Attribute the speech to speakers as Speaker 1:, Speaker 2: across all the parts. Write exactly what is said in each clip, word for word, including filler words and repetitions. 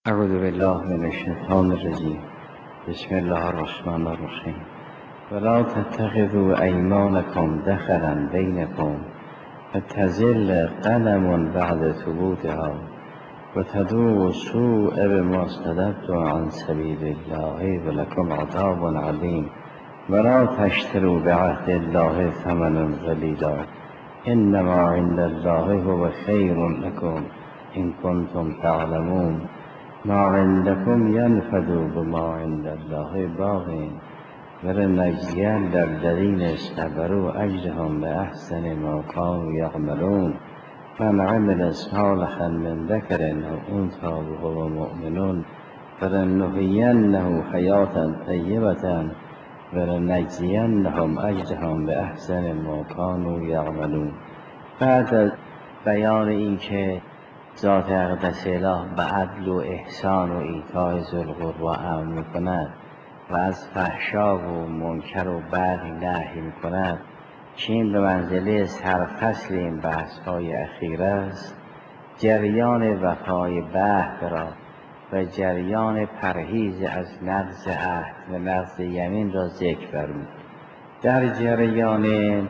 Speaker 1: اعوذ بالله من الشیطان الرجیم. بسم الله الرحمن الرحیم. ولا تتخذوا ایمانکم دخلا بینکم فتزل قدم بعد ثبوتها وتذوقوا السوء بما صددتم عن سبیل الله ولکم عذاب علیم. ولا تشتروا بعهد الله ثمنا قلیلا انما عند الله هو خیر لكم ان کنتم تعلمون. ما عندكم ينفد وما عند الله باق ولنجزين الذين صبروا أجرهم بأحسن ما كانوا يعملون. من عمل صالحا من ذكر أو أنثى وهو مؤمن فلنحيينه حياة طيبة ولنجزينهم أجرهم بأحسن ما كانوا يعملون. بعد از بیان این که ذات اقدس اله به عدل و احسان و ایتاء ذوالقربی امر میکند و از فحشا و منکر و بغی نهی میکند، که این به منزله سرفصل این بحث های اخیر است، جریان وفای بعهد را و جریان پرهیز از نقض عهد و نقض یمین را ذکر فرمود. در جریان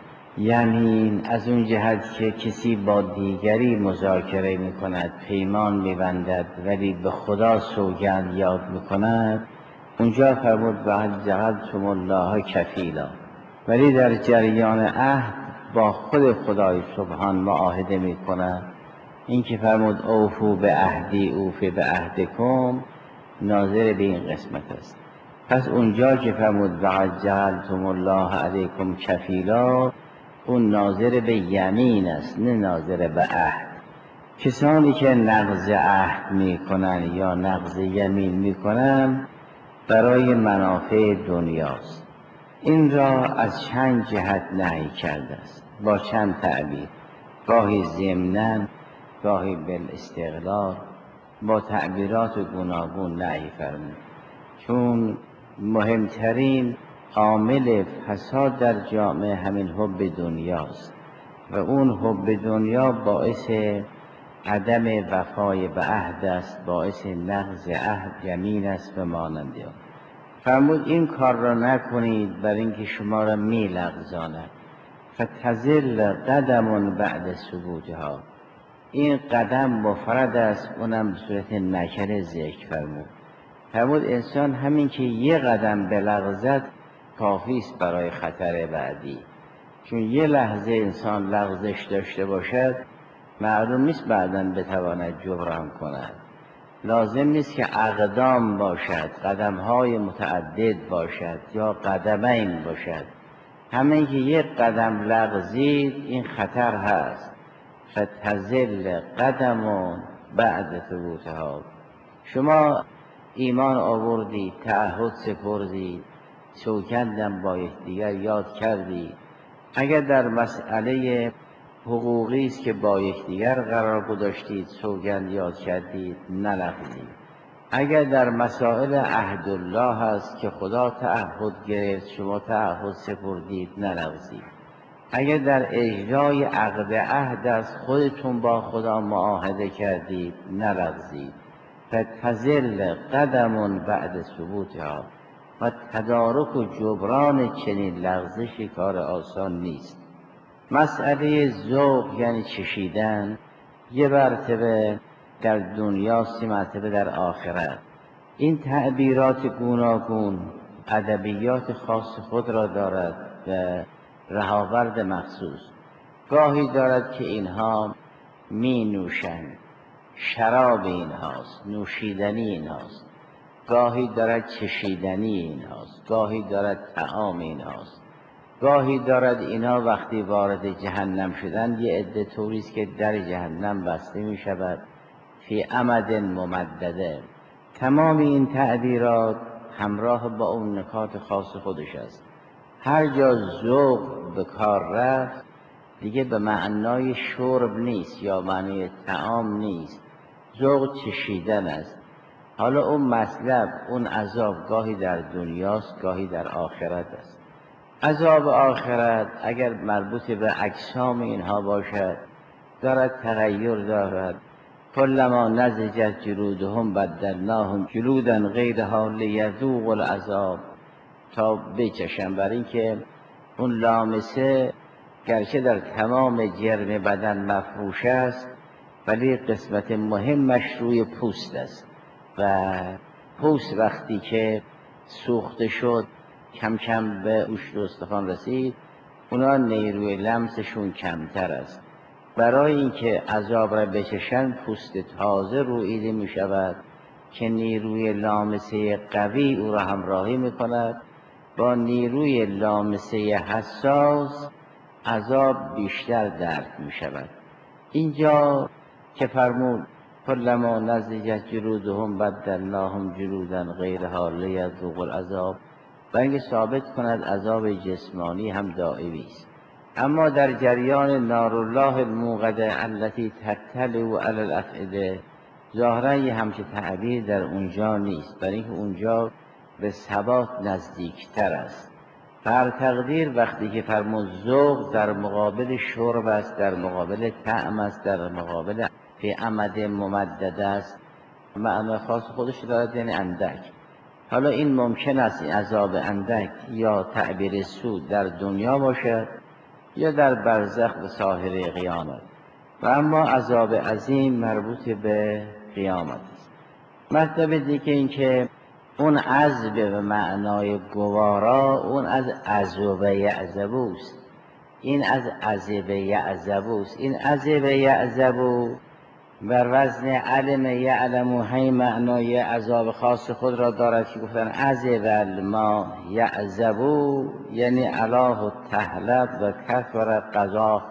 Speaker 1: یمین از اون جهت که کسی با دیگری مذاکره می کند، پیمان می بندد ولی به خدا سوگند یاد می کند، اونجا فرمود بعد جعلتم الله کفیلا. ولی در جریان عهد با خود خدای سبحان معاهده می کند. این که فرمود اوفو به عهدی اوفی به عهدکم ناظر به این قسمت است. پس اونجا که فرمود بعد جعلتم الله علیکم کفیلا، اون ناظر به یمین است نه ناظر به عهد. کسانی که نقض عهد می کنن یا نقض یمین می کنن برای منافع دنیاست. این را از چند جهت نهی کرده است، با چند تعبیر، گاهی ضمناً گاهی بالاستقلال، با تعبیرات گوناگون نهی فرمود. چون مهمترین عامل فساد در جامعه همین حب دنیاست و اون حب دنیا باعث عدم وفای به عهد است، باعث نقض عهد یمین است و مانند آن. فرمود این کار را نکنید بر اینکه شما را می لغزاند. فتزل قدم بعد ثبوتها. این قدم مفرد است، اونم به صورت نکره ذکر فرمود. فرمود انسان همین که یه قدم بلغزد کافی است برای خطر بعدی. چون یه لحظه انسان لغزش داشته باشد معلوم نیست بعداً بتواند جبران کند. لازم نیست که اقدام باشد، قدم‌های متعدد باشد یا قدمین باشد. همین که یک قدم لغزید این خطر هست. فتزل قدم بعد ثبوتها. شما ایمان آوردید، تعهد سپردید، سوگندم با یکدیگر یاد کردید. اگر در مسئله حقوقی است که با یکدیگر قرار گذاشتید سوگند یاد کردید نلغزید. اگر در مسائل عهد الله است که خدا تعهد گرفت شما تعهد سپردید نلغزید. اگر در اجرای عقد عهد است خودتون با خدا معاهده کردید نلغزید. فتزل قدم بعد ثبوتها. و تدارک و جبران چنین لغزشی کار آسان نیست. مسئله ذوق یعنی چشیدن یه مرتبه در دنیا، سی مرتبه در آخرت. این تعبیرات گوناگون ادبیات خاص خود را دارد و رهاورد مخصوص. گاهی دارد که اینها می نوشند، شراب اینهاست، نوشیدنی اینهاست. گاهی دارد چشیدنی اینهاست، گاهی دارد طعام اینهاست. گاهی دارد اینا وقتی وارد جهنم شدند یه عده طوریست که در جهنم بسته می شود فی امد ممدده. تمام این تعبیرات همراه با اون نکات خاص خودش است. هر جا ذوق به کار رفت دیگه به معنای شرب نیست یا معنی طعام نیست، ذوق چشیدن است. حالا اون مطلب، اون عذاب گاهی در دنیاست گاهی در آخرت است. عذاب آخرت اگر مربوط به اجسام اینها باشد دارد تغییر دارد، کلما نضجت جلودهم بدلناهم جلودا غیرها لیذوقوا العذاب، تا بچشن. برای اینکه اون لامسه گرچه در تمام جرم بدن مفروش است ولی قسمت مهمش روی پوست است و پوست وقتی که سوخته شد کم کم به گوشت و استخوان رسید، اونا نیروی لمسشون کمتر است. برای اینکه عذاب را بچشن پوست تازه روییده می شود که نیروی لامسه قوی او را همراهی می کند. با نیروی لامسه حساس عذاب بیشتر درک می شود. اینجا که فرمود کلما نضجت جلودهم بدلناهم جلودا غیرها لیذوقوا العذاب، برای اینکه ثابت کند عذاب جسمانی هم دائمی است. اما در جریان نارالله الموقده التي تطلع علی الافئده ظاهرا یه همچه تعبیر در اونجا نیست، برای اینکه اونجا به ثبات نزدیکتر است. بر تقدیر وقتی که فرمود ذوق در مقابل شرب است، در مقابل طعم است، در مقابل به امد ممدد است، معنی خاص خودش دارد، یعنی اندک. حالا این ممکن است این عذاب اندک یا تعبیر سود در دنیا باشد یا در برزخ و ساحره قیامت، و اما عذاب عظیم مربوط به قیامت است. مطلب دیگه این که اون عذب به معنای گوارا، اون از عذب یعذبوست. این از عذب یعذبوست. این عذب یعذبو بر وزن علم یعلمو هی معنای عذاب خاص خود را دارد که گفتن عذب الماء یعذبو، یعنی علاه و تهلب و کثر قضا،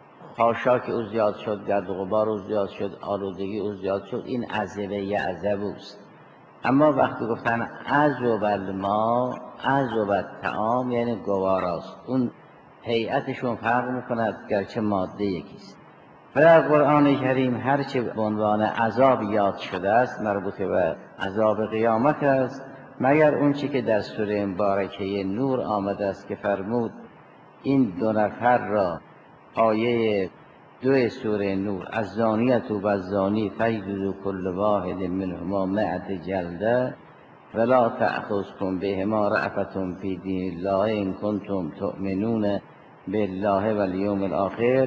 Speaker 1: خاشاک او زیاد شد، گرد و غبار او زیاد شد، آلودگی او زیاد شد، این عذب یعذبوست. اما وقتی گفتن عذب الماء عذب الطعام یعنی گواراست، اون هیئتشون فرق میکند گرچه ماده یکیست. و در قرآن کریم هرچه به عنوان عذاب یاد شده است مربوط به عذاب قیامت است، مگر اون چی که در سوره مبارکه نور آمده است که فرمود این دو نفر را، آیه دو سوره نور، الزانیة و الزانی فاجلدوا کل واحد منهما مئة جلده ولا تأخذکم بهما رأفة فی دین الله ان کنتم تؤمنون بالله والیوم الاخر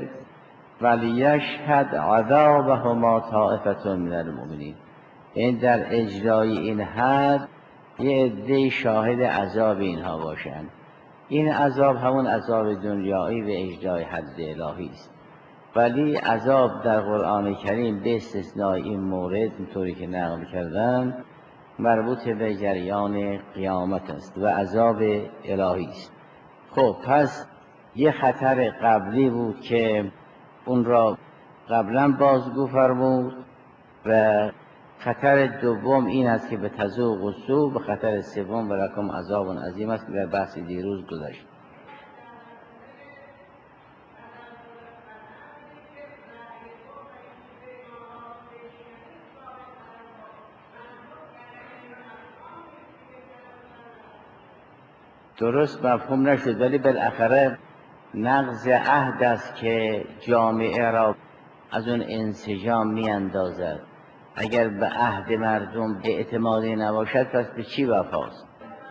Speaker 1: ولیشهد عذابهما طائفة من المؤمنین. این در اجرای این حد یه عده شاهد عذاب اینها باشند. این عذاب همون عذاب دنیایی و اجرای حد الهی است، ولی عذاب در قرآن کریم به استثنای این مورد اینطوری که نقل کردن مربوط به جریان قیامت است و عذاب الهی است. خب پس یه خطر قبلی بود که اون را قبلا بازگو فرمود و خطر دوم این است که به تذوق و سو، و خطر سوم و لکم عذاب عظیم است که در بحث دیروز گذشت. درست مفهوم نشد، ولی بالاخره نقض عهد است که جامعه را از اون انسجام می اندازد. اگر به عهد مردم اعتمادی نباشد پس به چی وفاست؟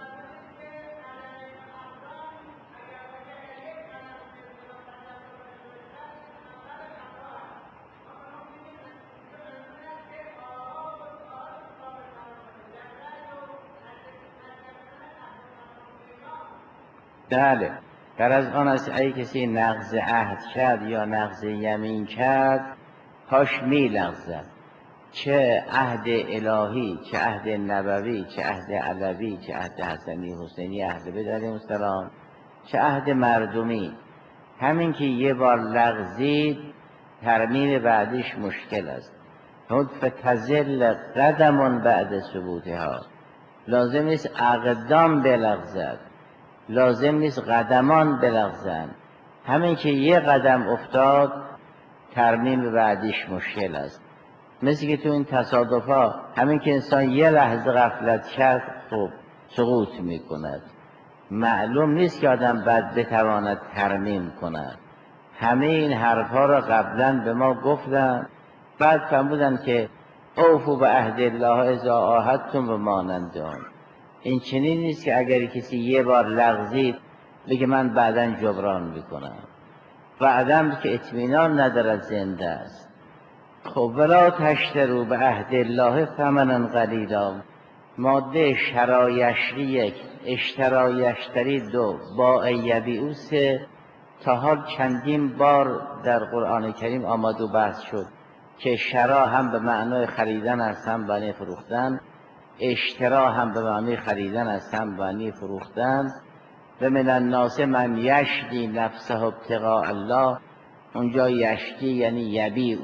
Speaker 1: بله، در از آن است ای کسی نقض عهد کرد یا نقض یمین کرد پاش می لغزد، چه عهد الهی، چه عهد نبوی، چه عهد علوی، چه عهد حسنی حسینی اهل بیت علیهم السلام، چه عهد مردمی. همین که یه بار لغزید ترمیم بعدش مشکل است. فتزل قدم بعد ثبوتها، لازم نیست اقدام بلغزد، لازم نیست قدمان بلغزن. همین که یه قدم افتاد ترمیم بعدیش مشکل است. مثل که تو این تصادفا همین که انسان یه لحظه غفلت کرد خب سقوط میکند، معلوم نیست که آدم بعد بتواند ترمیم کند. همه این حرفها را قبلا به ما گفتن بعد فرمودن که اوفوا بعهد الله اذا عاهدتم و مانند آن. این چنین نیست که اگر کسی یه بار لغزید بگه من بعداً جبران میکنم، بعداً که اطمینان ندارد زنده است. خب ولا تشتروا بعهد الله ثمنا قلیلا، ماده شرا یشری یک، اشترا یشتری دو، باع یبیع سه. تا حال چندین بار در قرآن کریم آمد و بحث شد که شرا هم به معنای خریدن است، هم به معنای فروختن. اشترا هم به معنای خریدن است، هم به معنای فروختن. و من الناس من یشری نفسه ابتغاء الله، اونجا یشری یعنی یبیع.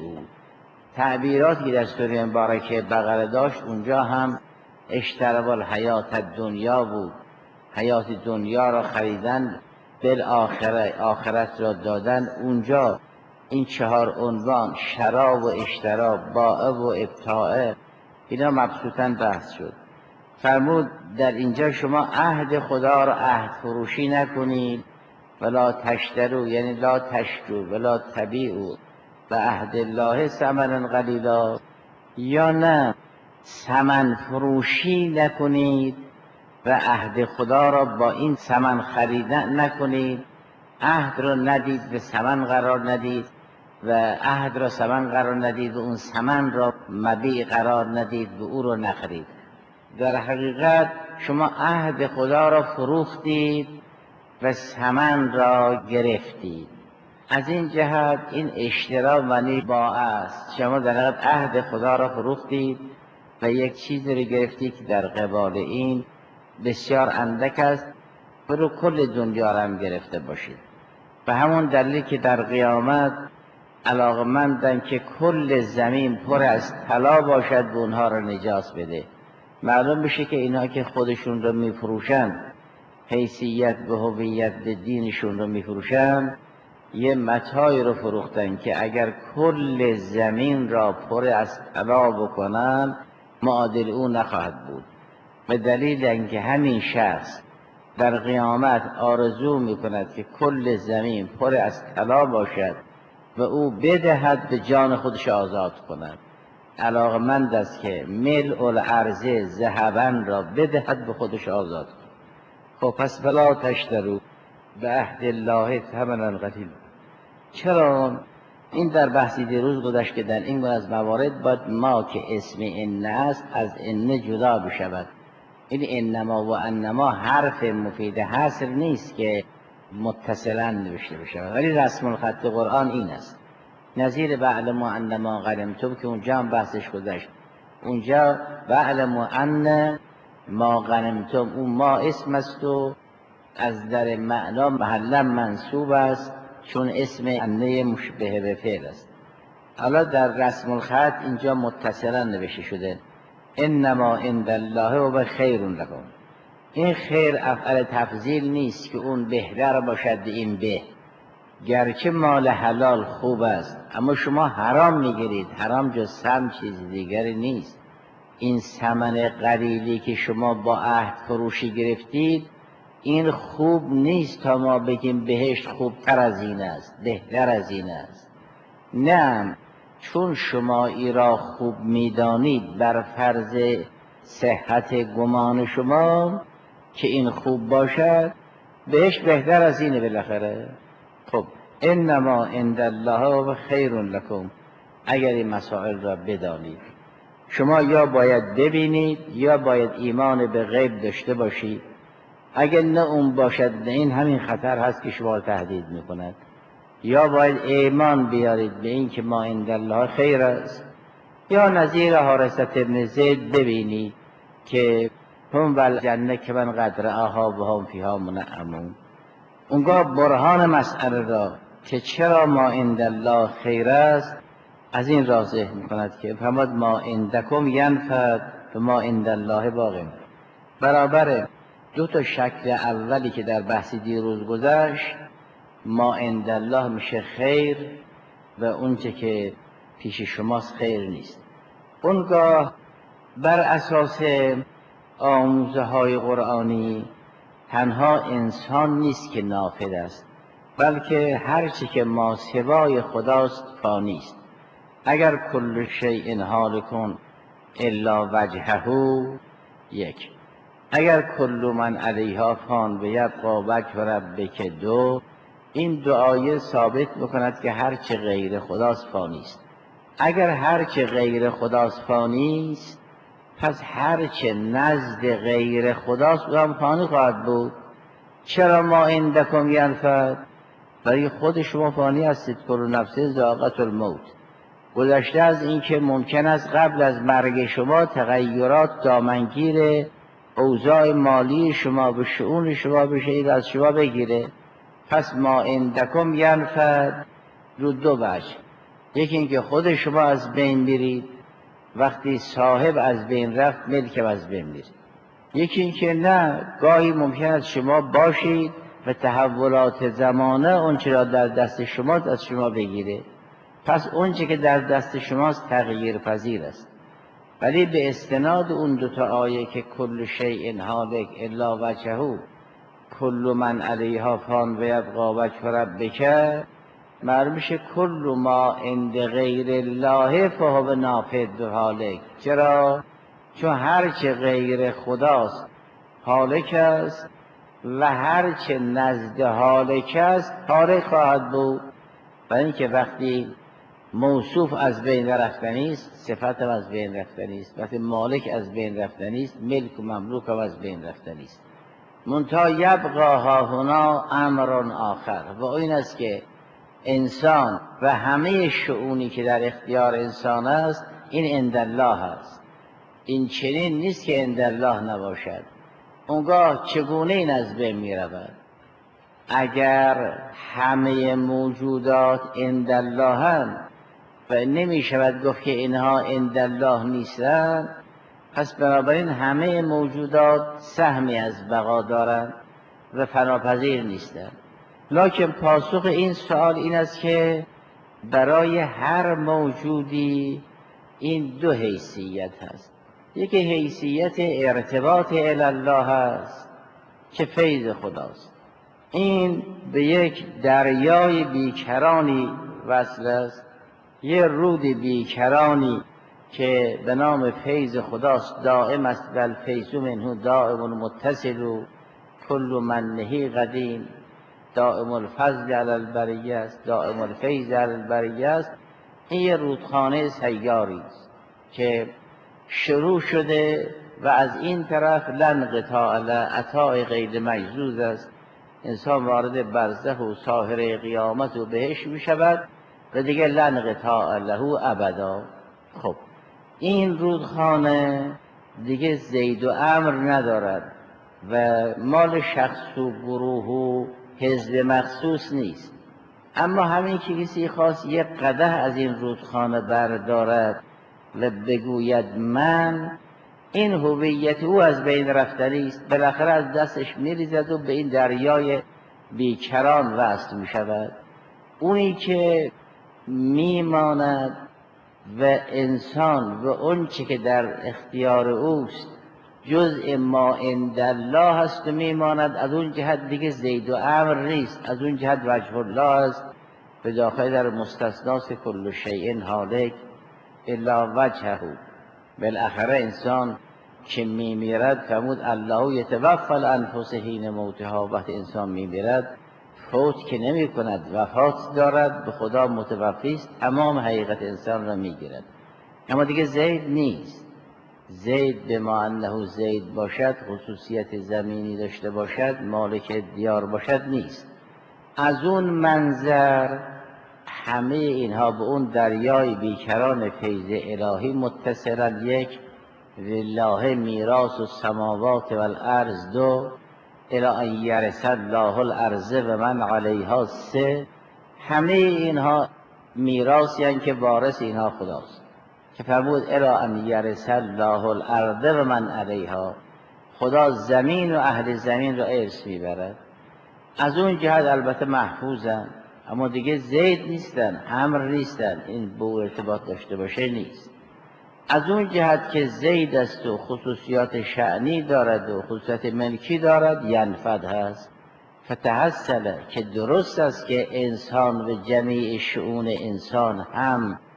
Speaker 1: تعبیراتی که در سوره مبارکه بقره داشت اونجا هم اشتروا الحیات الدنیا بود، حیات دنیا را خریدن، بالآخره آخرت را دادن. اونجا این چهار عنوان شرا و اشترا، باع و ابتاع، اینا مبسوطاً بحث شد. فرمود در اینجا شما عهد خدا را عهد فروشی نکنید، ولا تشترو یعنی لا تشترو ولا تبیعو و عهد الله ثمنا قلیلا، یا نه ثمن فروشی نکنید و عهد خدا را با این ثمن خریدن نکنید. عهد را ندید به ثمن قرار ندید و عهد را ثمن قرار ندید و اون ثمن را مبیع قرار ندید و او را نخرید. در حقیقت شما عهد خدا را فروختید و ثمن را گرفتید. از این جهت این اشترا معنی باع است. شما در حقیقت عهد خدا را فروختید و یک چیزی را گرفتید که در قبال این بسیار اندک است، برو کل دنیا را هم گرفته باشید. به همون دلیل که در قیامت علاقمندن که کل زمین پر از طلا باشد و اونها را نجات بده. معلوم بشه که اینها که خودشون رو میفروشن، حیثیت به هویت به دینشون رو میفروشن، یه متاعی رو فروختن که اگر کل زمین را پر از طلا بکنن معادل او نخواهد بود. به دلیل اینکه همین شخص در قیامت آرزو میکند که کل زمین پر از طلا باشد و او بدهد به جان خودش آزاد کند، علاقمند است که ملء الارض ذهبا را بدهد به خودش آزاد کند. خب پس فلا تشتروا بعهد الله ثمنا قلیلا. چرا؟ این در بحثی دیروز گذشت که در این از موارد باید ما که اسم ان است از ان جدا بشود. این انما و انما حرف مفید حصر نیست که متصلا نوشته بشود، ولی رسم الخط قرآن این است. نظیر بعلم و انما غنمتم که اونجا هم بحثش گذشت. اونجا بعلم و ان ما غنمتم، اون ما اسم است و از در معنا محلا منصوب است چون اسم انه مشبه به فعل است. حالا در رسم الخط اینجا متصلا نوشته شده انما عند الله و خیر لكم. این خیر افعل تفضیل نیست که اون بهتر باشد این به، گرچه مال حلال خوب است اما شما حرام میگیرید. حرام جز سم چیز دیگری نیست. این ثمن قلیلی که شما با عهد فروشی گرفتید این خوب نیست تا ما بگیم بهشت خوبتر از این است، بهتر از این است. نه، چون شما ای را خوب میدانید بر فرض صحت گمان شما که این خوب باشد، بهشت بهتر از اینه بالاخره. خب انما عند الله و خیر لكم. اگر این مسائل را بدانید شما یا باید ببینید یا باید ایمان به غیب داشته باشید. اگر نه اون باشد نه این همین خطر هست که شما را تهدید میکند. یا باید ایمان بیارید به این که ما عند الله خیر است، یا نظیر حارثة ابن زید ببینید که هم والجنه که من قد رآها و هم فیها منعمون. اونگاه برهان مسئله را که چرا ما عند الله خیر است از این را ذکر میکند که فرمود ما عندکم ینفد و ما عند الله باق. برابر دو تا شکل اولی که در بحث دیروز گذشت، ما عند الله میشه خیر و اونچه که پیش شماست خیر نیست. اونگاه بر اساس آموزه های قرآنی تنها انسان نیست که نافد است، بلکه هر چی که ما سوای خداست فانی است. اگر کل شیء هالک الا وجهه یک، اگر کل من علیها فان و یبقی وجه ربک دو، این دو آیه ثابت میکند که هر چه غیر خداست فانی است. اگر هر چه غیر خداست فانی است، پس هر چه نزد غیر خداست او هم فانی خواهد بود. چرا ما عندکم ینفد؟ برای خود شما فانی هستید. کل نفس ذائقة الموت. گذشته از این که ممکن است قبل از مرگ شما تغییرات دامنگیر اوضاع مالی شما به شؤون شما بشه، از شما بگیره. پس ما عندکم ینفد رو دو وجه، یکی اینکه خود شما از بین برید، وقتی صاحب از بین رفت ملکم از بین میره. یکی اینکه نه، گاهی ممکن است شما باشید و تحولات زمانه اون چرا در دست شما از شما بگیره. پس اون چه که در دست شماست تغییر پذیر است. ولی به استناد اون دو تا آیه که کل شیء هالک الا وجهه، کل من علیها فان و یبقی وجه ربک، معلوم میشه کل ما عند غیر الله فهو نافد و هالک. چرا؟ چون هر چه غیر خداست هالک است و هر چه نزد هالک است هالک خواهد بود. برای اینکه وقتی موصوف از بین رفتنی است، صفت هم از بین رفتنی است. وقتی مالک از بین رفتنی است، ملک و مملوک هم از بین رفتنی است. منتها یبقی هاهنا امر آخر، و این است که انسان و همه شئونی که در اختیار انسان است این عند الله است. این چنین نیست که عند الله نباشد. اونگاه چگونه این از بین می رود؟ اگر همه موجودات عند الله هم و نمی شود گفت که اینها عند الله نیستند، پس بنابراین همه موجودات سهمی از بقا دارند و فناپذیر نیستند. لکن پاسخ این سوال این است که برای هر موجودی این دو حیثیت هست. یکی حیثیت ارتباط الی الله هست که فیض خداست. این به یک دریای بیکرانی وصل است، یه رود بیکرانی که به نام فیض خداست دائم است. بل فیض منه دائم متصل، کل منه قدیم، دائم الفضل علی البریه است، دائم الفیض علی البریه است. این یه رودخانه سیاری است که شروع شده و از این طرف لن قطاع له، عطای غیر مجزوز است. انسان وارد برزخ و ساحره قیامت و بهش می شود و دیگه لن قطاع له ابدا. خب این رودخانه دیگه زید و امر ندارد و مال شخص و گروه و حزب مخصوص نیست. اما همین که کسی خواست یک قدح از این رودخانه بردارد و بگوید من، این هویت او از بین رفتنی است، بالاخره از دستش میریزد و به این دریای بیکران وصل می شود. اونی که میماند و انسان و اون چی که در اختیار اوست جزء ما عند الله هست و میماند، از اون جهت دیگه زید و امر نیست، از اون جهت وجه الله است. به داخل در مستثناس کل شیء هالک الا وجهه. بالاخره انسان که میمیرد فرمود الله یتوفی الانفس حین موتها، وقتی انسان میمیرد فوت که نمی کند، وفات دارد، به خدا متوفی است، تمام حقیقت انسان را میگیرد. اما دیگه زید نیست. زید به ما انه زید باشد، خصوصیت زمینی داشته باشد، مالک دیار باشد نیست. از اون منظر همه اینها به اون دریای بیکران فیض الهی متصلن. یک، لله میراث السماوات والارض. دو، الی ان یرث الله الارض و من علیها. سه، همه اینها میراثی هستند که وارث اینها خداست که فرمود الی ان یرث الله الارض و من علیها. خدا زمین و اهل زمین را ارث میبرد. از اون جهت البته محفوظن، اما دیگه زید نیستن، امر نیستن. این به ارتباط داشته باشه نیست. از اون جهت که زید است و خصوصیات شأنی دارد و خصوصیات ملکی دارد، ینفد هست. فتحصل که درست است که انسان و جمیع شؤون انسان هم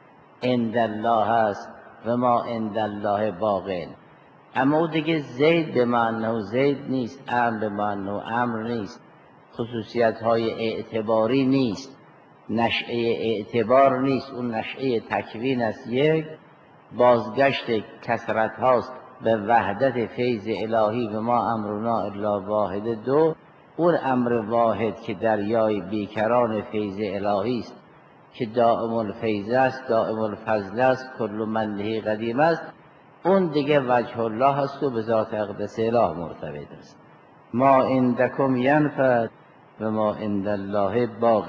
Speaker 1: عند الله است و ما عند الله باقین. اما او دیگه زید به معنی زید نیست، امر به معنی امر نیست، خصوصیت های اعتباری نیست، نشأه اعتبار نیست، اون نشأه تکوین است. یک بازگشت کثرت هاست به وحدت فیض الهی و ما امرنا الا واحد. دو اون امر واحد که دریای بیکران فیض الهی است که دائم الفیض است، دائم الفضل است، کل من له قدیم است، اون دیگه وجه الله است و به ذات اقدس اله مرتبط است. ما عندکم ینفد و ما عند الله باق.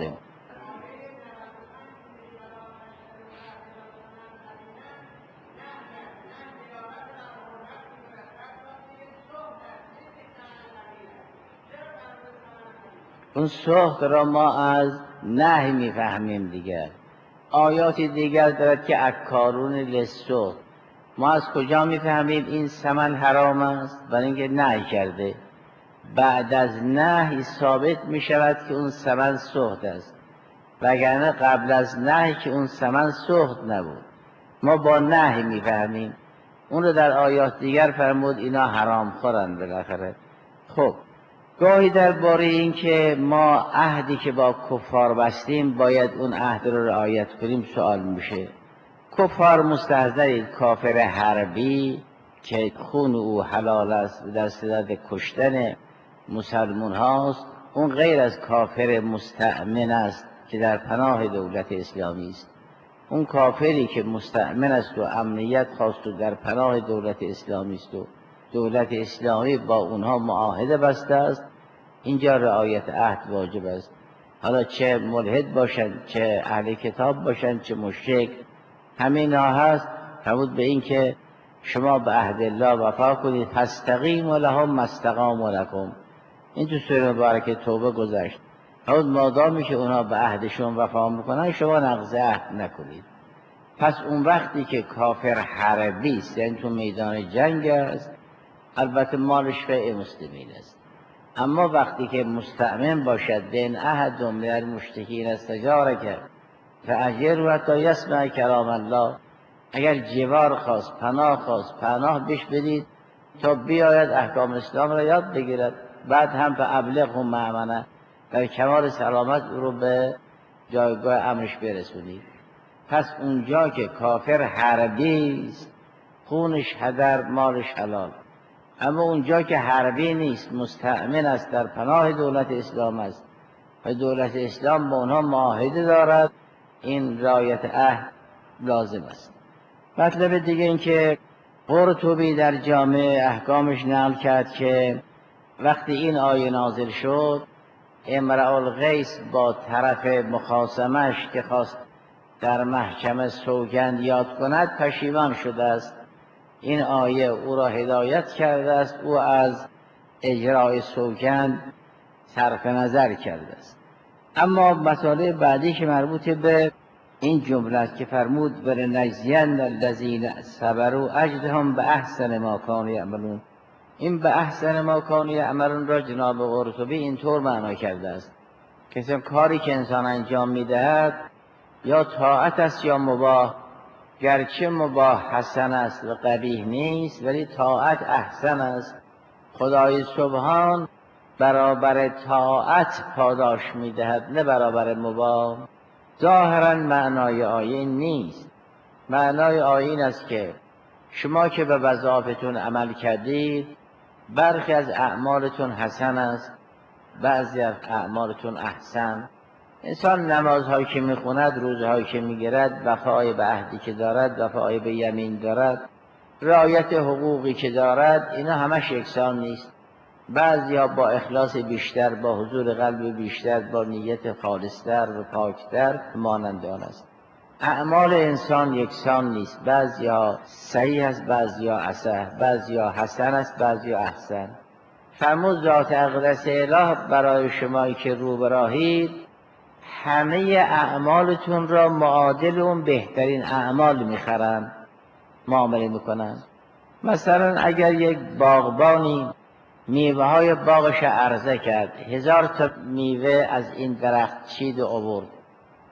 Speaker 1: اون سخط را ما از نهی میفهمیم دیگر. آیاتی دیگر دارد که اکارون للسخط. ما از کجا میفهمیم این سمن حرام است؟ برای اینکه نهی کرده. بعد از نهی ثابت میشود که اون سمن سخط است، وگرنه قبل از نهی که اون سمن سخط نبود. ما با نهی میفهمیم. اون رو در آیات دیگر فرمود اینا حرام خورن بالاخره. خب گاهی درباره این که ما عهدی که با کفار بستیم باید اون عهد رو رعایت کنیم سوال میشه. کفار مستحضرید کافر حربی که خون او حلال است و در صدد کشتن مسلمان هاست، اون غیر از کافر مستأمن است که در پناه دولت اسلامی است. اون کافری که مستأمن است و امنیت خواست و در پناه دولت اسلامی است و دولت اسلامی با اونها معاهده بسته است، اینجا رعایت عهد واجب است. حالا چه ملحد باشند، چه اهل کتاب باشند، چه مشرک، همین ها هست. فرمود به این که شما به عهد الله وفا کنید، فاستقیموا لهم ما استقاموا لکم. این تو سوره مبارکه توبه گذشت. فرمود مادامی که اونها به عهدشون وفا میکنن شما نقض عهد نکنید. پس اون وقتی که کافر حربی است، یعنی تو میدان جنگ است، البته مالش فیء مسلمین است. اما وقتی که مستأمن باشد، بین احد من المشرکین استجارک فاجره حتی یسمع کلام الله، اگر جوار خواست، پناه خواست، پناه بهش بدید تا بیاید احکام اسلام را یاد بگیرد. بعد هم به ابلغهم مأمنه، در کمال سلامت او رو به جایگاه امرش برسونید. پس اونجا که کافر حربی است خونش هدر، مالش حلال. اما اونجا که حربی نیست، مستأمن است، در پناه دولت اسلام است و دولت اسلام با اونها معاهده دارد، این رعایت عهد لازم است. مطلب دیگه این که قرطبی در جامع احکامش نقل کرد که وقتی این آیه نازل شد، امرأ القیس با طرف مخاصمش که خواست در محکمه سوگند یاد کند پشیمان شده است. این آیه او را هدایت کرده است، او از اجرای سوگند صرف نظر کرده است. اما مسئله بعدی که مربوط به این جمله است که فرمود ولنجزین الذین صبروا اجرهم به احسن ما کانوا یعملون. این به احسن ما کانوا یعملون را جناب قرطبی اینطور معنا کرده است که کاری که انسان انجام میدهد یا طاعت است یا مباح، گرچه مباح حسن است و قبیح نیست ولی طاعت احسن است. خدای سبحان برابر طاعت پاداش میدهد نه برابر مباح. ظاهرا معنای آیه نیست. معنای آیه این است که شما که به وظایفتون عمل کردید، برخی از اعمالتون حسن است، بعضی از اعمالتون احسن. انسان نمازهایی که میخوند، روزهایی که میگیرد، وفای به عهدی که دارد، وفای به یمین دارد، رعایت حقوقی که دارد، اینا همش یکسان نیست. بعضیا با اخلاص بیشتر، با حضور قلب بیشتر، با نیت خالصتر و پاکتر مانند آن است. اعمال انسان یکسان نیست. بعضیا صحیح است، بعضیا اصح، بعضیا حسن است، بعضیا احسن. فرمود ذات اقدس اله برای شمایی که رو به راهید همه اعمالتون را معادل اون بهترین اعمال میخرن، معامله میکنن. مثلا اگر یک باغبانی میوه های باغش عرضه کرد، هزار تا میوه از این درخت چید و آورد،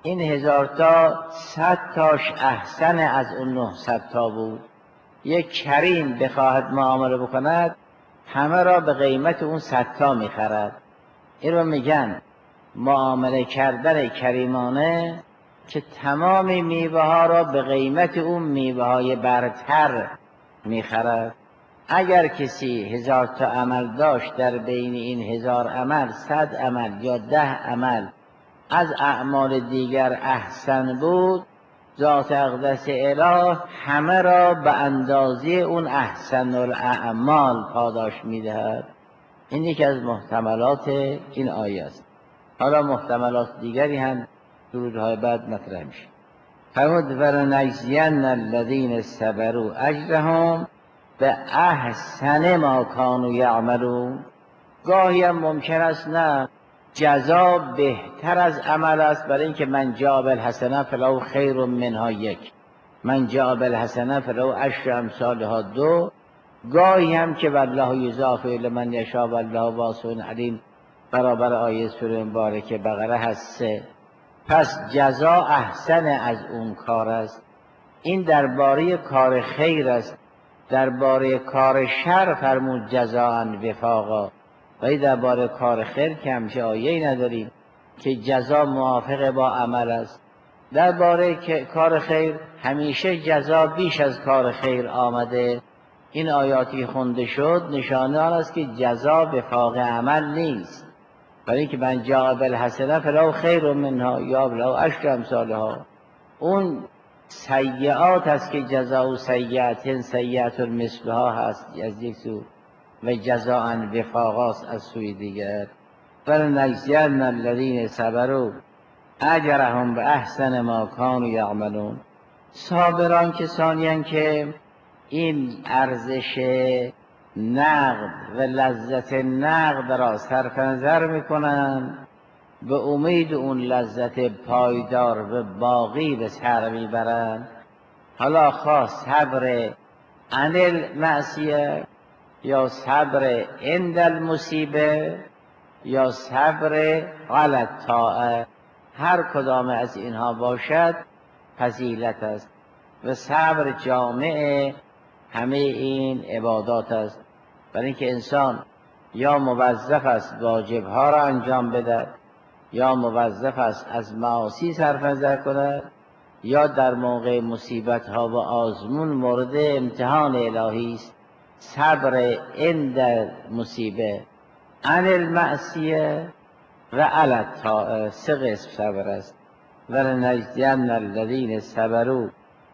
Speaker 1: این هزار تا صد تاش احسن از اون نهصد تا بود. یک کریم بخواهد معامله بکند همه را به قیمت اون صد تا میخرد. این رو میگن معامله کردن کریمانه که تمام میوه ها را به قیمت اون میوه های برتر میخرد. اگر کسی هزار تا عمل داشت، در بین این هزار عمل صد عمل یا ده عمل از اعمال دیگر احسن بود، ذات اقدس اله همه را به اندازه اون احسن الاعمال پاداش میدهد. این یکی از محتملات این آیه است. حالا محتملات دیگری هم درودهای بعد مطرح میشه. فرمود ولنجزین الذین صبروا اجرهم به احسن ما کانوا یعملون. گاهی هم ممکن است نه جزا بهتر از عمل است، برای اینکه من جاء بالحسنه فله خیر منها یک، من جاء بالحسنه فله عشر امثالها دو. گاهی هم که والله یضاعف لمن یشاء والله واسع علیم، برابر آیه سوره مبارکه بقره هست سه. پس جزا احسن از اون کار است. این درباره کار خیر است. درباره کار شر فرمود جزاء وفاقا، ولی درباره کار خیر که همچه آیه‌ای نداریم که جزا موافق با عمل است. درباره کار خیر همیشه جزا بیش از کار خیر آمده. این آیاتی خونده شد نشانه آن است که جزا وفاق عمل نیست، برای که من جاء بالحسنه فله خیر منها یا له عشر امثالها. اون سیئات است که جزاء سیئة سیئة مثلها هست از یک سو، و جزاء وفاقاست از سوی دیگر. ولنجزین الذین صبروا اجرهم به احسن ما کانوا یعملون. صابران کسانی اند که این ارزش نقد و لذت نقد را صرف نظر میکنند، به امید اون لذت پایدار و باقی به سر میبرند. حالا خواه صبر عن المعصیه یا صبر عند المصیبه یا صبر علی الطاعه، هر کدام از اینها باشد فضیلت است و صبر جامع همه این عبادات است. برای اینکه انسان یا موظف است واجبها را انجام بده، یا موظف است از معاصی صرف نظر کند، یا در موقع مصیبت ها و آزمون مورد امتحان الهی است. صبر عند مصیبه عن المعصیه و علی الطاعه، سه قسم صبر است. ولنجزین الذین صبروا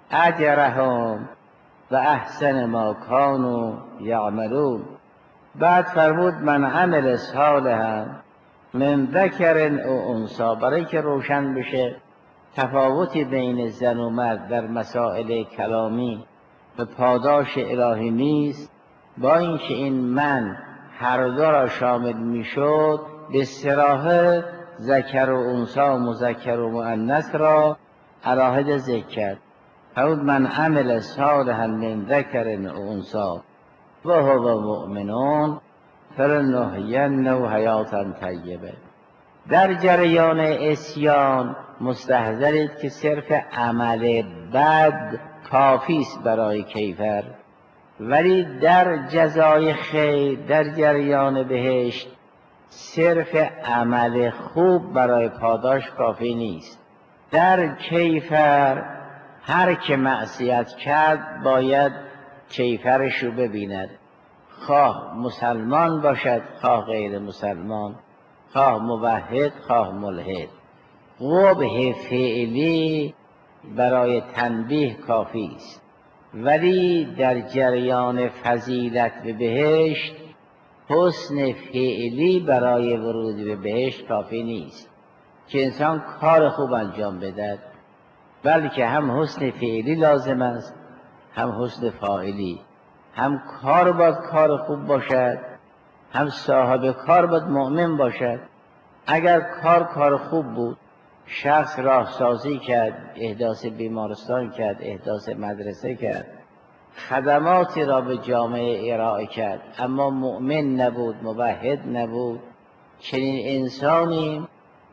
Speaker 1: اجرهم و احسن ما کانوا یعملون. بعد فرمود من عمل صالحا من ذکر او انثی، برای که روشن بشه تفاوتی بین زن و مرد در مسائل کلامی و پاداش الهی نیست. با اینکه این من هر دو را شامل میشد، به صراحت ذکر و انثی و مذکر و مؤنث را علاهده ذکر کرد. فرمود من عمل صالحا من ذکر او انثی و هو مؤمنون فلنحیینه حیاتا طیبه. در جریان عصیان مستحضرید که صرف عمل بد کافی است برای کیفر، ولی در جزای خیر در جریان بهشت صرف عمل خوب برای پاداش کافی نیست. در کیفر هر که معصیت کرد باید کیفرش رو ببیند، خواه مسلمان باشد خواه غیر مسلمان، خواه موحد خواه ملحد. قبح فعلی برای تنبیه کافی است، ولی در جریان فضیلت به بهشت حسن فعلی برای ورود به بهشت کافی نیست که انسان کار خوب انجام بدهد، بلکه هم حسن فعلی لازم است هم حسن فاعلی. هم کار باید کار خوب باشد، هم صاحب کار باید مؤمن باشد. اگر کار کار خوب بود، شخص راهسازی کرد، احداث بیمارستان کرد، احداث مدرسه کرد، خدماتی را به جامعه ارائه کرد، اما مؤمن نبود، موحد نبود، چنین انسانی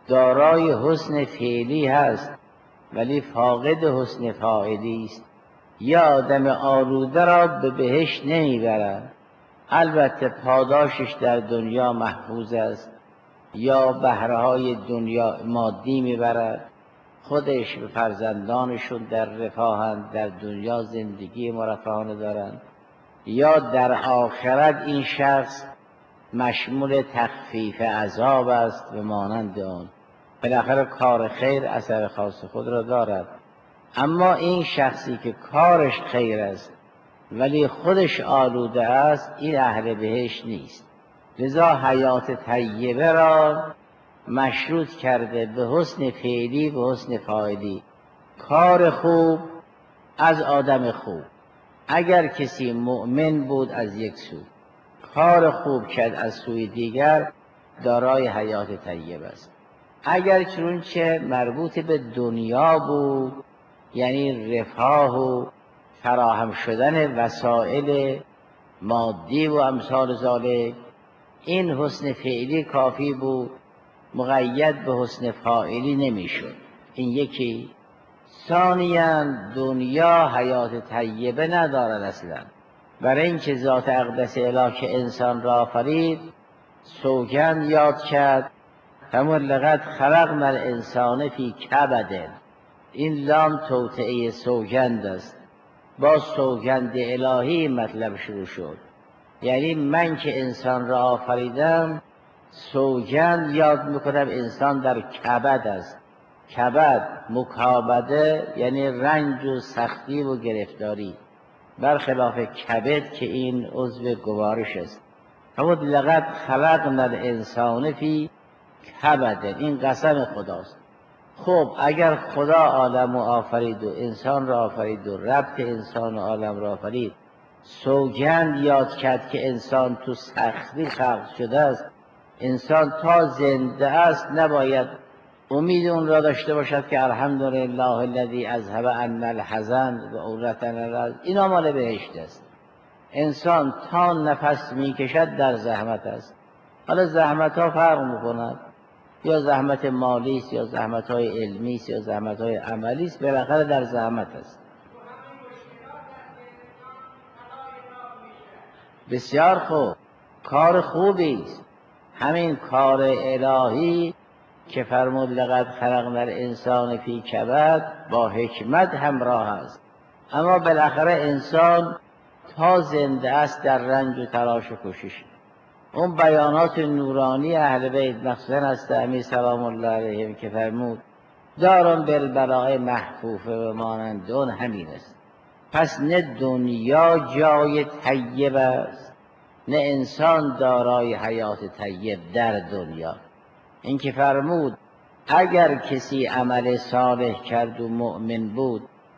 Speaker 1: دارای حسن فعلی هست ولی فاقد حسن فاعلی است. یا آدم آلوده را به بهشت نمیبرد، البته پاداشش در دنیا محفوظ است، یا بهره‌های دنیا مادی میبرد، خودش و فرزندانشون در رفاهند، در دنیا زندگی مرفهانه دارند، یا در آخرت این شخص مشمول تخفیف عذاب است و مانند آن. بالاخره کار خیر اثر خاص خود را دارد، اما این شخصی که کارش خیر است ولی خودش آلوده است، این اهل بهشت نیست. لذا حیات طیبه را مشروط کرده به حسن فعلی و حسن فاعلی. کار خوب از آدم خوب، اگر کسی مؤمن بود از یک سو، کار خوب کرد از سوی دیگر، دارای حیات طیبه است. اگر چنانچه مربوط به دنیا بود، یعنی رفاه و فراهم شدن وسایل مادی و امثال ذالک، این حسن فعلی کافی بود، مقید به حسن فاعلی نمیشد. این یکی. ثانیاً دنیا حیات طیبه ندارد اصلا، برای اینکه ذات اقدس الهی که انسان را آفرید سوگند یاد کرد، همون لقد خلقنا الانسان فی کبد. این لام توطئه سوگند است، با سوگند الهی مطلب شروع شد، یعنی من که انسان را آفریدم سوگند یاد میکنم انسان در کبد است. کبد مکابده یعنی رنج و سختی و گرفتاری، برخلاف کبد که این عضو گوارش است. همون لقد خلقنا الانسان فی کبد، این قسم خداست. خب اگر خدا عالم رو آفرید و انسان را آفرید و ربط انسان و عالم را آفرید، سوگند یاد کرد که انسان تو سختی خلق شده است، انسان تا زنده است نباید امید اون را داشته باشد که الحمدلله الذی اذهب عنا الحزن و اورثنا الارض. اینا مال بهشت است. انسان تا نفس میکشد در زحمت است. حالا زحمت ها فرق میکند، یا زحمت مالی است، یا زحمت های علمی است، یا زحمت های عملی است، بالاخره در زحمت است. بسیار خوب، کار خوبی است. همین کار الهی که فرمود لقد خلقنا الانسان فی کبد با حکمت همراه است، اما بالاخره انسان تا زنده است در رنج و تلاش و کوشش. اون بیانات نورانی اهل بیت مخصوصا از امیر سلام الله علیهم که فرمود دارم بالبلاء محفوفه و مانند اون همین است. پس نه دنیا جای طیب است، نه انسان دارای حیات طیب در دنیا. این که فرمود اگر کسی عمل صالح کرد و مؤمن بود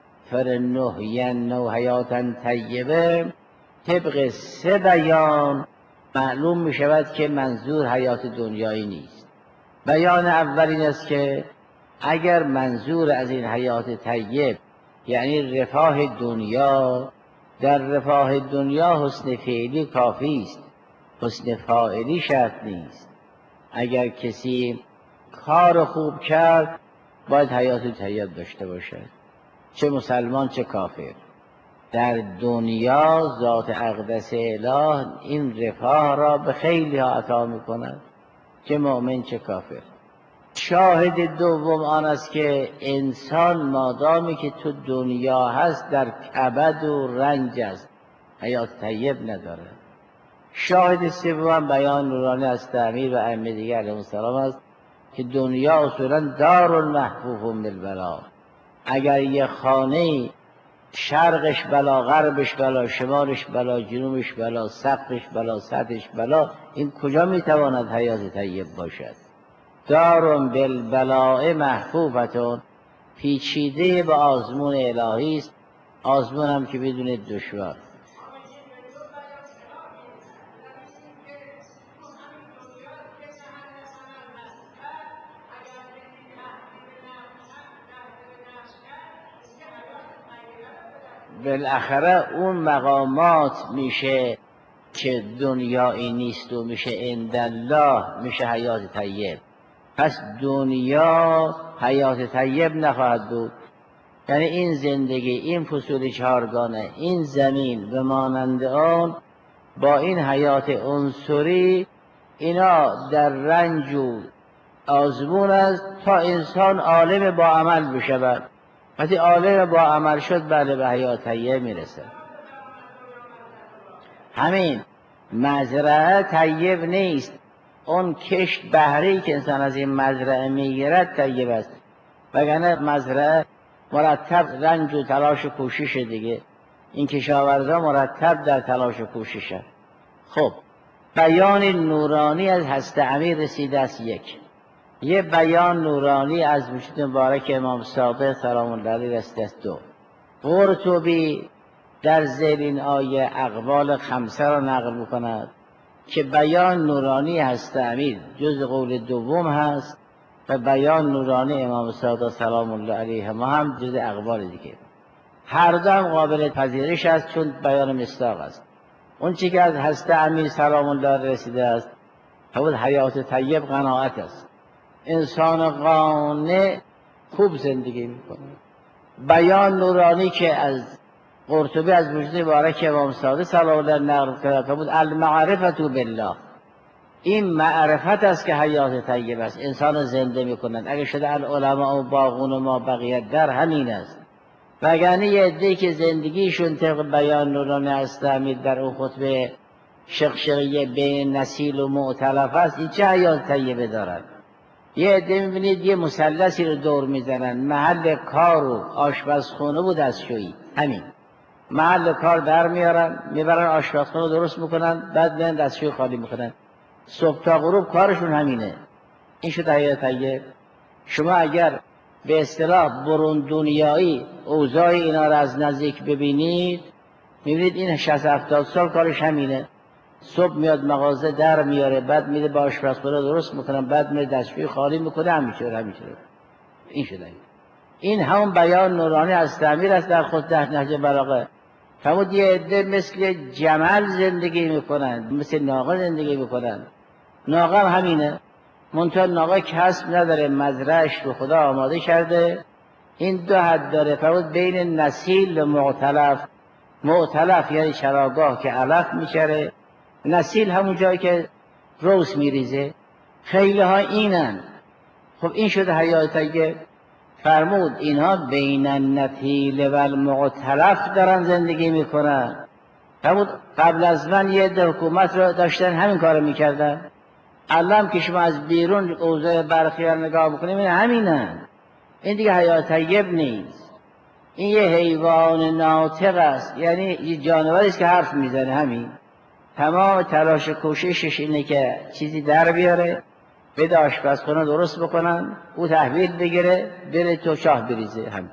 Speaker 1: فلنحینه حیاتا طیبه، طبق سه بیان معلوم می شود که منظور حیات دنیایی نیست. بیان اول این است که اگر منظور از این حیات طیب یعنی رفاه دنیا، در رفاه دنیا حسن فعلی کافی است، حسن فاعلی شرط نیست. اگر کسی کار خوب کرد باید حیات طیب داشته باشد، چه مسلمان چه کافر. در دنیا ذات اقدس اله این رفاه را به خیلی ها عطا می کند، چه مؤمن چه کافر. شاهد دوم آن است که انسان مادامی که تو دنیا هست در کبد و رنج است، حیات طیب نداره. شاهد سوم بیان نورانی از امیر و ائمه دیگر علیهم السلام است که دنیا اصولا دار محفوف بالبلا. اگر یه خانه شرقش بلا، غربش بلا، شمالش بلا، جنوبش بلا، سقفش بلا، سطحش بلا، این کجا میتواند حیات طیب باشد؟ دارم بالبلاء محفوفتون، پیچیده به آزمون الهی است، آزمون هم که بدون دشوار. بالاخره اون مقامات میشه که دنیایی نیست و میشه عند الله، میشه حیات طیب. پس دنیا حیات طیب نخواهد بود. یعنی این زندگی، این فصول چهارگانه، این زمین و مانند آن با این حیات عنصری اینا در رنج و آزمون است تا انسان عالم با عمل بشود. وقتی عالم با عمل شد بله به حیات طیب میرسه. همین مزرعه طیب نیست، اون کشت بهری که انسان از این مزرعه میگیرد طیب است، وگرنه مزرعه مرتب رنج و تلاش و کوشش دیگه، این کشاورزا مرتب در تلاش و کوششه. خب بیان نورانی از هست امیر رسیده است. یک یه بیان نورانی از وجود مبارک امام صادق سلام الله علیه رسیده است. دو قرطبی در ذیل این آیه اقوال خمسه را نقل می‌کند که بیان نورانی هست امیر جز قول دوم هست و بیان نورانی امام صادق سلام الله علیه ما هم جز اقوال دیگه. هر دو هم قابل پذیرش است چون بیان مصداق است. اون چی که از هست امیر سلام الله رسیده است همون حیات طیب قناعت است. انسان قانع خوب زندگی میکنه. بیان نورانی که از قرطبی از وجود مبارک امام صادق سلام الله نقل کرده بود المعرفت بالله، این معرفت است که حیات طیب است، انسان زنده میکنند. اگر شده العلماء و باقون ما بقیت در همین است. وگرنه یه عده‌ای که زندگیشون طبق بیان نورانی است امید در اون خطبه شقشقیه بین نسیل و معتلف است، این چه حیات طیبه دارد؟ یه عده میبینید یه مثلثی رو دور میزنن، محل کار و آشپزخونه و دستشویی، همین محل کار در میارن میبرن آشپزخونه درست میکنن بعد میان دستشویی خالی میکنن، صبح تا غروب کارشون همینه. این شد حیات طیب. شما اگر به اصطلاح برون دنیایی اوضاع اینا رو از نزدیک ببینید میبینید این شصت هفتاد سال کارش همینه. صبح میاد مغازه در میاره بعد میره با آشپزخونه درست میکنه بعد میره دستشویی خالی میکنه، همیشه همیشه این شده. این همون بیان نورانی از تعمیر است در خود ده نهج بلاغه. فرمود یه عده مثل جمل زندگی میکنن، مثل ناقه زندگی میکنن. ناقه هم همینه، منتها ناقه کسب نداره، مزرعش رو خدا آماده کرده. این دو حد داره. فرمود بین نسیل و معتلف. معتلف یعنی چراگاه که علف میچره، نسیل همون جایی که روز میریزه. خیلی ها اینن. خب این شده حیات طیب. فرمود اینها بین النتیل و المعتلف دارن زندگی میکنن. فرمود قبل از من یه ده حکومت رو داشتن همین کارو میکردن، الان که شما از بیرون اوضاع برخیار نگاه بکنیم این همینن. این دیگه حیات طیب نیست، این یه حیوان ناطق است، یعنی یه جانوری است که حرف میزنه. همین تمام تلاش کوششش اینه که چیزی در بیاره، بده آشپزخونه درست بکنن، او تحویل بگیره بره تو شاه بریزه. هم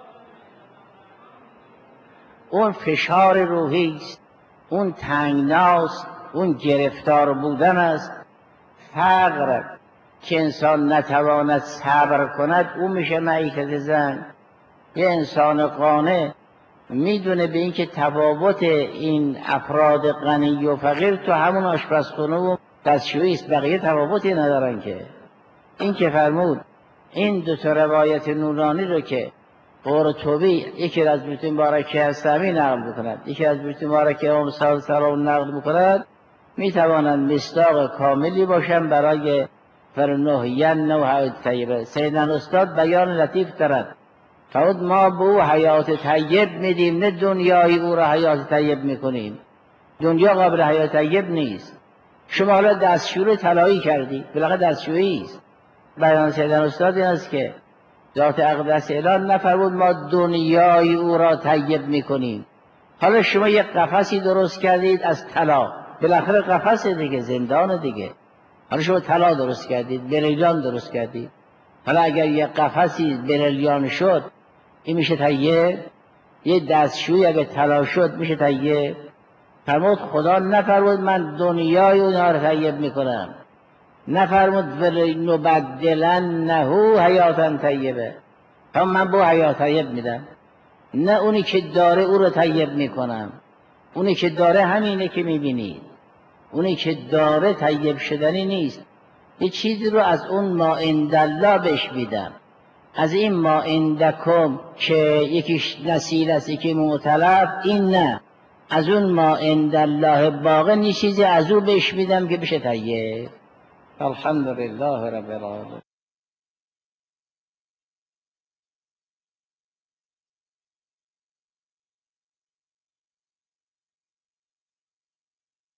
Speaker 1: اون فشار روحی است، اون تنگناست، اون گرفتار بودن است. فقر که انسان نتواند صبر کند او میشه معیشت زن. یه انسان قانع میدونه به این که تفاوت این افراد غنی و فقیر تو همون آشپزخونه و دستشویی است، بقیه تفاوتی ندارن. که این که فرمود این دو تا روایت نورانی رو که قرطبی یکی از بیت مبارک هستمی نقل بکند، یکی از بیت مبارک امام صادق سلام نقل بکند، میتوانند مصداق کاملی باشن برای فرنهین نو حیات طیبه. سیدنا استاد بیان لطیف دارد. فرمود ما به او حیات طیب میدیم، نه دنیای او را حیات طیب میکنیم. دنیا قابل حیات طیب نیست. شما حالا دستشوی طلایی کردی، بالاخره دستشویی است. بیان سیدنا استاد این است که ذات اقدس اعلان نفرمود ما دنیای او را طیب میکنیم. حالا شما یک قفسی درست کردید از طلا، بالاخره قفس دیگه، زندان دیگه. حالا شما طلا درست کردید، بریلیان درست کردید، حالا اگر یک قفسی بریلیان شد این میشه طیب؟ یه دستشوی اگر طلا شد میشه طیب؟ فرمود خدا نفرمود من دنیای اونها رو طیب میکنم، نفرمود ولی نبدلنه حیاتا طیبه. هم من با حیات طیب میدم، نه اونی که داره او رو طیب میکنم. اونی که داره همینه که میبینید، اونی که داره طیب شدنی نیست.
Speaker 2: یه چیزی رو از اون ما عندالله بهش میدم. از این ما عندکم که یکیش نسیل است یکی معتلف، این نه. از اون ما عندالله باقی یه چیزی از او بهش میدم که بشه طیب. الحمدلله رب العالمین.